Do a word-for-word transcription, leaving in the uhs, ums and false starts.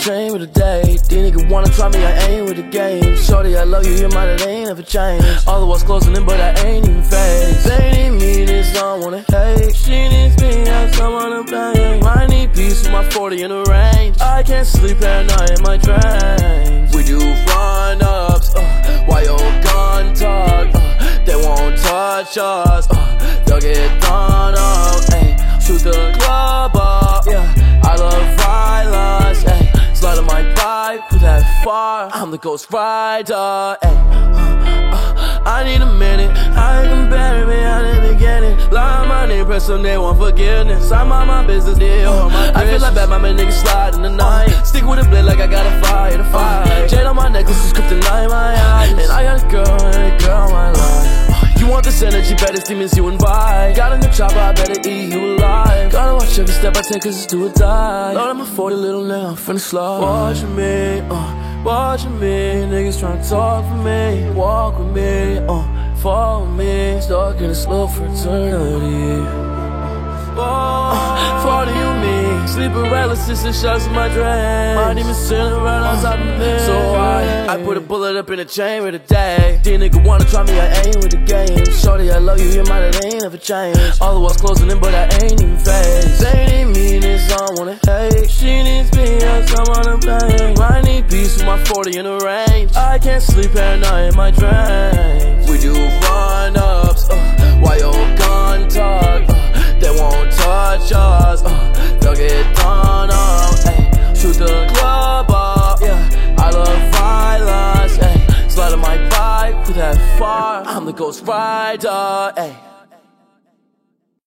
train with a day. These niggas wanna try me, I ain't with the game. Shorty, I love you, your mind, it ain't never changed. All the walls closing in, but I ain't even phased. They need me, this don't wanna hate. She needs me, has someone to blame. I need peace with my forty in the range. I can't sleep at night in my dreams. We do run-ups, uh, while your gun talk, uh, they won't touch us, uh, they'll get done up, ayy. Shoot the club up, yeah. I love violence, ayy. Slide on my bike, put that far. I'm the ghost rider, ayy. Uh, uh, I need a minute, I can bury me out in the beginning. Lie on my name, press some they want forgiveness. I'm on my business deal, on my I feel like Batman, my niggas slide in the night. Uh, stick with a blade like I got a fire to fight. Jade on my necklace is kryptonite, my eyes. And I got a girl, and a girl, my life. You want this energy, better demons you invite. Got in the chopper, I better eat you alive. Gotta watch every step I take, cause it's do or die. Lord, I'm a forty little nigga, I'm finna slide. Watching me, uh, watching me. Niggas tryna talk for me. Walk with me, uh, follow me. Stuck in a slow fraternity. Uh, forty you me, sleep paralysis and shots in my dreams. My demons sitting right on top of me. So I, I put a bullet up in a chain with a day. These niggas wanna try me, I ain't with the game. Shorty, I love you, your mind, it ain't never changed. All the walls closing in, but I ain't even phased. They need me, this don't wanna hate. She needs me, has someone to blame. I need peace with my forty in the range. I can't sleep at night in my dreams. We do run-ups, uh, while your gun talk, uh, they won't touch us, uh, they'll get done up, ayy. Shoot the club up, yeah. I love violence, ayy. Slide on my bike, put that far. I'm the ghost rider, ayy.